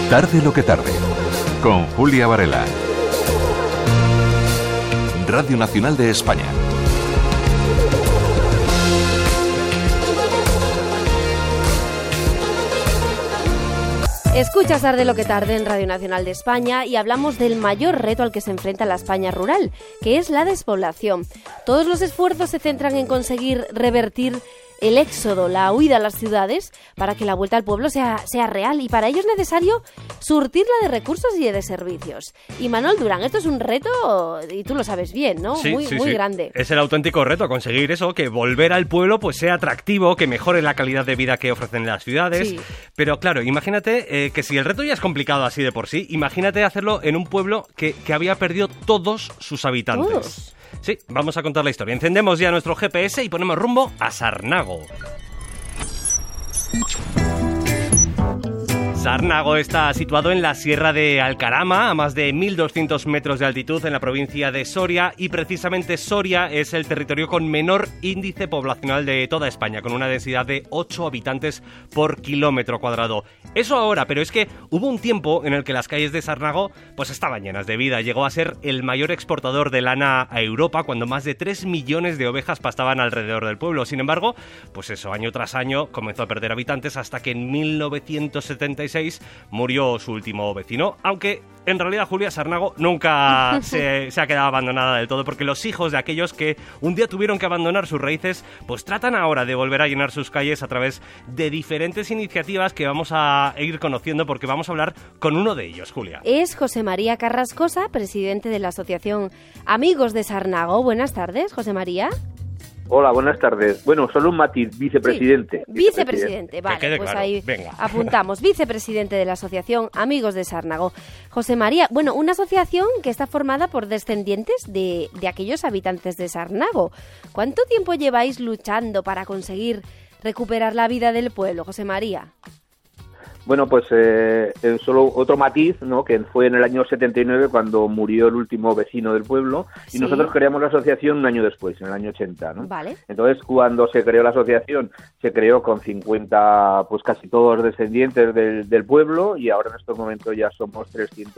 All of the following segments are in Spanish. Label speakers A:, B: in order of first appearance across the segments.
A: Tarde lo que tarde, con Julia Varela. Radio Nacional de España.
B: Escuchas Tarde lo que tarde en Radio Nacional de España y hablamos del mayor reto al que se enfrenta la España rural, que es la despoblación. Todos los esfuerzos se centran en conseguir revertir el éxodo, la huida a las ciudades, para que la vuelta al pueblo sea real, y para ello es necesario surtirla de recursos y de servicios. Y Manuel Durán, esto es un reto, y tú lo sabes bien, ¿no?
C: Sí,
B: muy grande.
C: Es el auténtico reto, conseguir eso, que volver al pueblo pues sea atractivo, que mejore la calidad de vida que ofrecen las ciudades.
B: Sí.
C: Pero claro, imagínate que si el reto ya es complicado así de por sí, imagínate hacerlo en un pueblo que había perdido todos sus habitantes.
B: ¿Todos?
C: Sí, vamos a contar la historia. Encendemos ya nuestro GPS y ponemos rumbo a Sarnago. Sarnago está situado en la Sierra de Alcarama, a más de 1.200 metros de altitud en la provincia de Soria, y precisamente Soria es el territorio con menor índice poblacional de toda España, con una densidad de 8 habitantes por kilómetro cuadrado. Eso ahora, pero es que hubo un tiempo en el que las calles de Sarnago pues estaban llenas de vida. Llegó a ser el mayor exportador de lana a Europa, cuando más de 3 millones de ovejas pastaban alrededor del pueblo. Sin embargo, pues eso, año tras año comenzó a perder habitantes hasta que en 1976 murió su último vecino, aunque en realidad, Julia, Sarnago nunca se ha quedado abandonada del todo, porque los hijos de aquellos que un día tuvieron que abandonar sus raíces, pues tratan ahora de volver a llenar sus calles a través de diferentes iniciativas que vamos a ir conociendo, porque vamos a hablar con uno de ellos, Julia.
B: Es José María Carrascosa, presidente de la Asociación Amigos de Sarnago. Buenas tardes, José María.
D: Hola, buenas tardes. Bueno, solo un matiz, vicepresidente.
B: Sí, vicepresidente, vale,
C: pues
B: claro.
C: Ahí
B: venga. Apuntamos, vicepresidente de la Asociación Amigos de Sarnago. José María, bueno, una asociación que está formada por descendientes de aquellos habitantes de Sarnago. ¿Cuánto tiempo lleváis luchando para conseguir recuperar la vida del pueblo, José María?
D: Bueno, pues solo otro matiz, ¿no? Que fue en el año 79 cuando murió el último vecino del pueblo, y nosotros creamos la asociación un año después, en el año 80, ¿no?
B: Vale.
D: Entonces, cuando se creó la asociación, se creó con 50, pues casi todos descendientes del pueblo, y ahora en estos momentos ya somos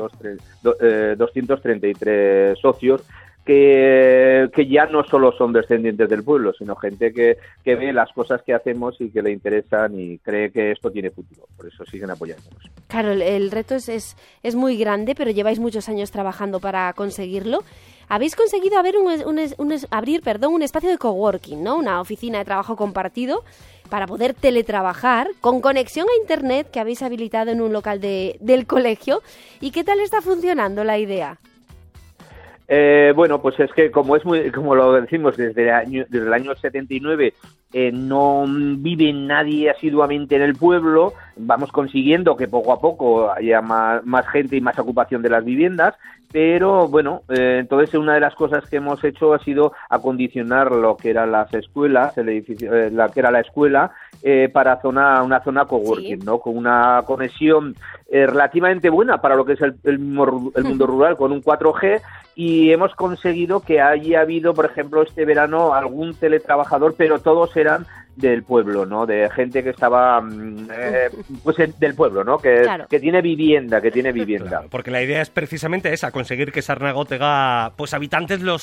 D: 233 socios, que ya no solo son descendientes del pueblo, sino gente que ve las cosas que hacemos y que le interesan y cree que esto tiene futuro. Por eso siguen apoyándonos.
B: Claro, el reto es muy grande, pero lleváis muchos años trabajando para conseguirlo. Habéis conseguido abrir un espacio de coworking, ¿no? Una oficina de trabajo compartido para poder teletrabajar con conexión a internet que habéis habilitado en un local del colegio. ¿Y qué tal está funcionando la idea?
D: Bueno, pues es que como lo decimos desde el año 79, no vive nadie asiduamente en el pueblo. Vamos consiguiendo que poco a poco haya más gente y más ocupación de las viviendas, pero bueno, entonces una de las cosas que hemos hecho ha sido acondicionar lo que eran las escuelas, el edificio, la que era la escuela, para una zona coworking, ¿no? Con una conexión relativamente buena para lo que es el mundo rural, con un 4G, y hemos conseguido que haya habido, por ejemplo, este verano algún teletrabajador, pero todos eran del pueblo, ¿no? De gente que estaba del pueblo, ¿no? Que tiene vivienda,
C: Claro, porque la idea es precisamente esa, conseguir que Sarnago tenga pues habitantes los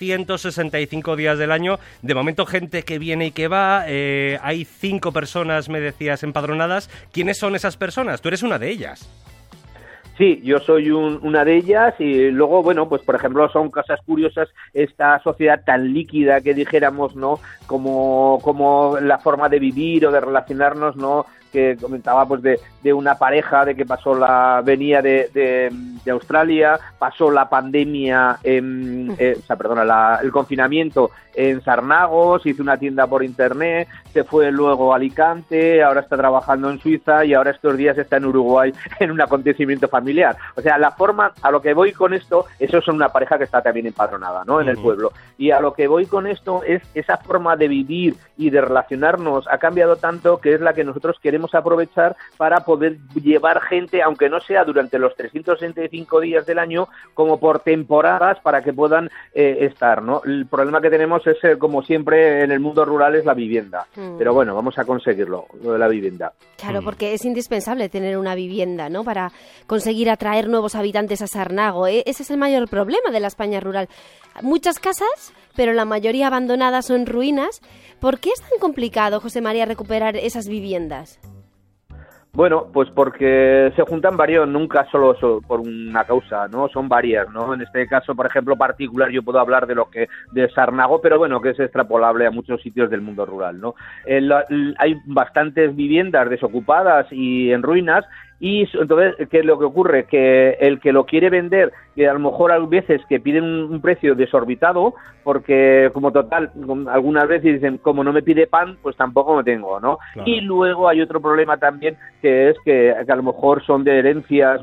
C: 365 días del año. De momento, gente que viene y que va. Hay 5 personas, me decías, empadronadas. ¿Quiénes son esas personas? Tú eres una de ellas.
D: Sí, yo soy una de ellas, y luego, bueno, pues por ejemplo son cosas curiosas esta sociedad tan líquida que dijéramos, ¿no? Como la forma de vivir o de relacionarnos, ¿no? Que comentaba pues de una pareja de que venía de Australia, pasó la pandemia, el confinamiento en Sarnago, se hizo una tienda por internet, se fue luego a Alicante, ahora está trabajando en Suiza y ahora estos días está en Uruguay en un acontecimiento familiar. O sea, la forma, a lo que voy con esto, eso son una pareja que está también empadronada, ¿no? En el pueblo. Y a lo que voy con esto es esa forma de vivir y de relacionarnos ha cambiado tanto, que es la que nosotros queremos podemos aprovechar para poder llevar gente, aunque no sea durante los 365 días del año, como por temporadas, para que puedan estar, ¿no? El problema que tenemos es, como siempre en el mundo rural, es la vivienda. Pero bueno, vamos a conseguirlo, lo de la vivienda.
B: Claro, porque es indispensable tener una vivienda, ¿no? Para conseguir atraer nuevos habitantes a Sarnago. Ese es el mayor problema de la España rural. Muchas casas, pero la mayoría abandonadas o en ruinas. ¿Por qué es tan complicado, José María, recuperar esas viviendas?
D: Bueno, pues porque se juntan varios, nunca solo por una causa, ¿no? Son varias, ¿no? En este caso, por ejemplo, particular, yo puedo hablar de Sarnago, pero bueno, que es extrapolable a muchos sitios del mundo rural, ¿no? Hay bastantes viviendas desocupadas y en ruinas. Y entonces, ¿qué es lo que ocurre? Que el que lo quiere vender, que a lo mejor hay veces que piden un precio desorbitado, porque como total, algunas veces dicen, como no me pide pan, pues tampoco me tengo, ¿no? Claro. Y luego hay otro problema también, que es que a lo mejor son de herencias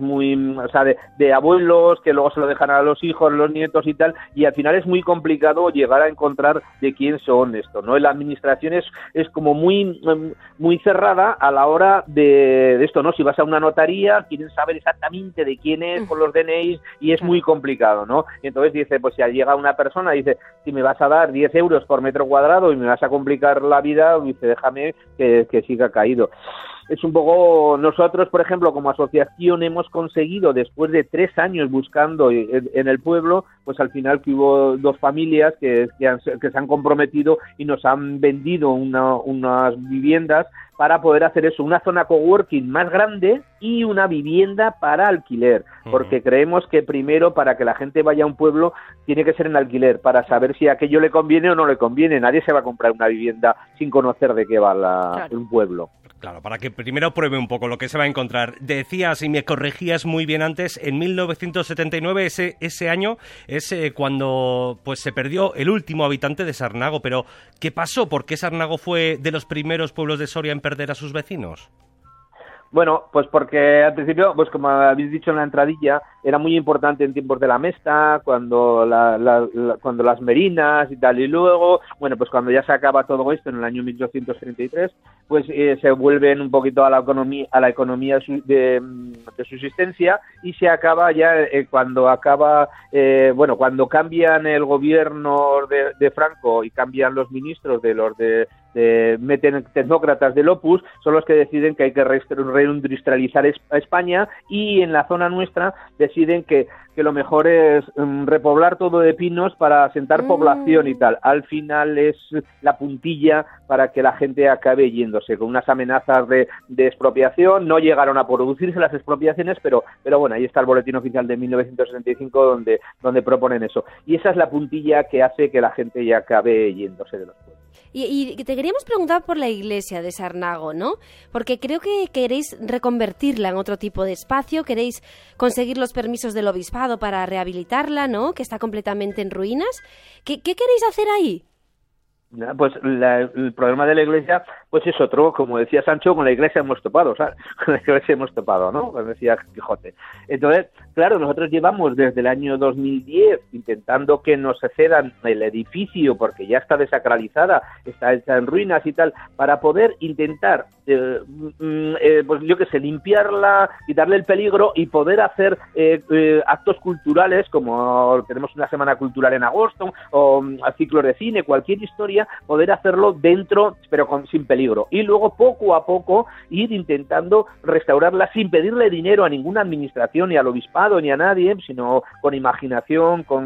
D: de abuelos, que luego se lo dejan a los hijos, los nietos y tal, y al final es muy complicado llegar a encontrar de quién son estos, ¿no? La administración es como muy cerrada a la hora de esto, ¿no? Si vas a una notaría, quieren saber exactamente de quién es por los DNIs y es muy complicado, ¿no? Y entonces dice, pues si llega una persona, dice, si me vas a dar 10 euros por metro cuadrado y me vas a complicar la vida, dice, déjame que siga caído. Es un poco, nosotros, por ejemplo, como asociación hemos conseguido, después de 3 años buscando en el pueblo, pues al final que hubo 2 familias que se han comprometido y nos han vendido unas viviendas para poder hacer eso, una zona coworking más grande y una vivienda para alquiler, porque creemos que primero, para que la gente vaya a un pueblo, tiene que ser en alquiler, para saber si aquello le conviene o no le conviene. Nadie se va a comprar una vivienda sin conocer de qué va un pueblo.
C: Claro, para que primero pruebe un poco lo que se va a encontrar. Decías, y me corregías muy bien antes, en 1979, ese año, es cuando pues se perdió el último habitante de Sarnago. Pero, ¿qué pasó? ¿Por qué Sarnago fue de los primeros pueblos de Soria en perder a sus vecinos?
D: Bueno, pues porque al principio, pues como habéis dicho en la entradilla, era muy importante en tiempos de la Mesta, cuando cuando las merinas y tal, y luego, bueno, pues cuando ya se acaba todo esto en el año 1833, pues se vuelven un poquito a la economía de subsistencia, y se acaba ya cuando cambian el gobierno de Franco y cambian los ministros meten tecnócratas del Opus, son los que deciden que hay que reindustrializar a España, y en la zona nuestra deciden que lo mejor es repoblar todo de pinos para asentar población y tal. Al final es la puntilla para que la gente acabe yéndose, con unas amenazas de expropiación. No llegaron a producirse las expropiaciones, pero bueno, ahí está el boletín oficial de 1965 donde proponen eso. Y esa es la puntilla que hace que la gente ya acabe yéndose de los pueblos.
B: Y te queríamos preguntar por la iglesia de Sarnago, ¿no? Porque creo que queréis reconvertirla en otro tipo de espacio, queréis conseguir los permisos del obispado para rehabilitarla, ¿no? Que está completamente en ruinas. ¿Qué queréis hacer ahí?
D: Pues el problema de la iglesia pues es otro, como decía Sancho, con la iglesia hemos topado, ¿sabes? Con la iglesia hemos topado, ¿no? Como decía Quijote. Entonces, claro, nosotros llevamos desde el año 2010 intentando que nos cedan el edificio, porque ya está desacralizada, está hecha en ruinas y tal, para poder intentar, pues yo qué sé, limpiarla, quitarle el peligro y poder hacer actos culturales, como tenemos una semana cultural en agosto, o ciclos de cine, cualquier historia, poder hacerlo dentro, pero sin peligro. Y luego, poco a poco, ir intentando restaurarla sin pedirle dinero a ninguna administración, ni al obispado, ni a nadie, sino con imaginación, con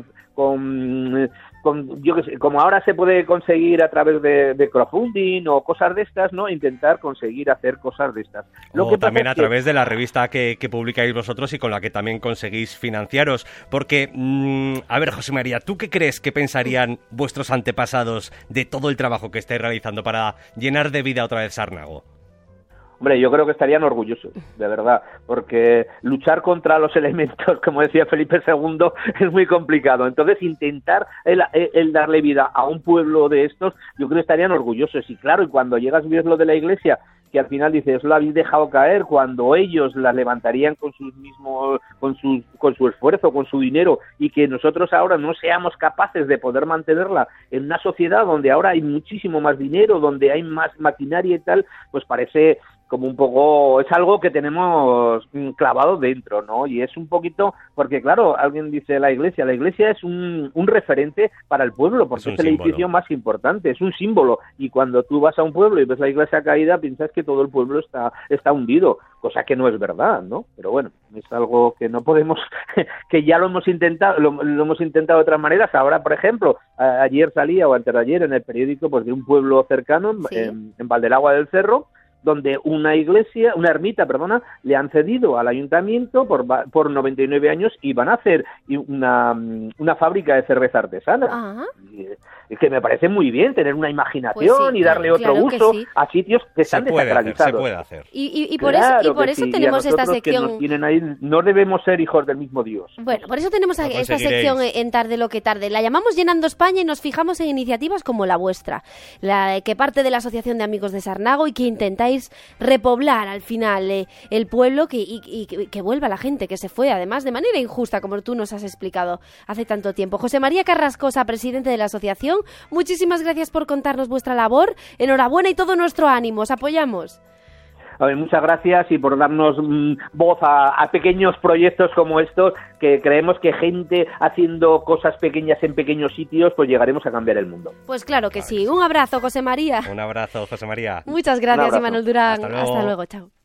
D: yo que sé, como ahora se puede conseguir a través de crowdfunding o cosas de estas, ¿no? Intentar conseguir hacer cosas de estas.
C: O también a través de la revista que publicáis vosotros y con la que también conseguís financiaros. Porque, a ver, José María, ¿tú qué crees que pensarían vuestros antepasados de todo el trabajo que estáis realizando para llenar de vida otra vez Sarnago?
D: Hombre, yo creo que estarían orgullosos, de verdad, porque luchar contra los elementos, como decía Felipe II, es muy complicado. Entonces, intentar el darle vida a un pueblo de estos, yo creo que estarían orgullosos. Y claro, y cuando llegas a ver lo de la iglesia, que al final dices, lo habéis dejado caer, cuando ellos la levantarían con su esfuerzo, con su dinero, y que nosotros ahora no seamos capaces de poder mantenerla en una sociedad donde ahora hay muchísimo más dinero, donde hay más maquinaria y tal, pues parece como un poco, es algo que tenemos clavado dentro, ¿no? Y es un poquito, porque claro, alguien dice la iglesia es un referente para el pueblo, porque es el edificio más importante, es un símbolo, y cuando tú vas a un pueblo y ves la iglesia caída, piensas que todo el pueblo está hundido, cosa que no es verdad, ¿no? Pero bueno, es algo que no podemos, que ya lo hemos intentado, lo hemos intentado de otras maneras. Ahora, por ejemplo, ayer salía, o antes de ayer, en el periódico, pues de un pueblo cercano, ¿sí?, en Valdelagua del Cerro, donde una ermita, le han cedido al ayuntamiento por 99 años, y van a hacer una fábrica de cerveza artesana. Y que me parece muy bien tener una imaginación, pues sí, y darle otro uso, sí, a sitios que están desacralizados.
C: Se puede hacer.
B: Y por eso
D: sí,
B: tenemos esta sección.
D: Que nos tienen ahí, no debemos ser hijos del mismo Dios.
B: Bueno, por eso tenemos esta sección en Tarde lo que tarde. La llamamos Llenando España, y nos fijamos en iniciativas como la vuestra, la que parte de la Asociación de Amigos de Sarnago, y que intentáis repoblar al final el pueblo, que vuelva la gente que se fue, además de manera injusta, como tú nos has explicado hace tanto tiempo. José María Carrascosa, presidente de la asociación, muchísimas gracias por contarnos vuestra labor. Enhorabuena y todo nuestro ánimo. Os apoyamos.
D: A ver, muchas gracias, y por darnos voz a pequeños proyectos como estos, que creemos que gente haciendo cosas pequeñas en pequeños sitios, pues llegaremos a cambiar el mundo.
B: Pues claro que sí. Un abrazo, José María.
C: Un abrazo, José María.
B: Muchas gracias, Imanol Durán. Hasta luego, chao.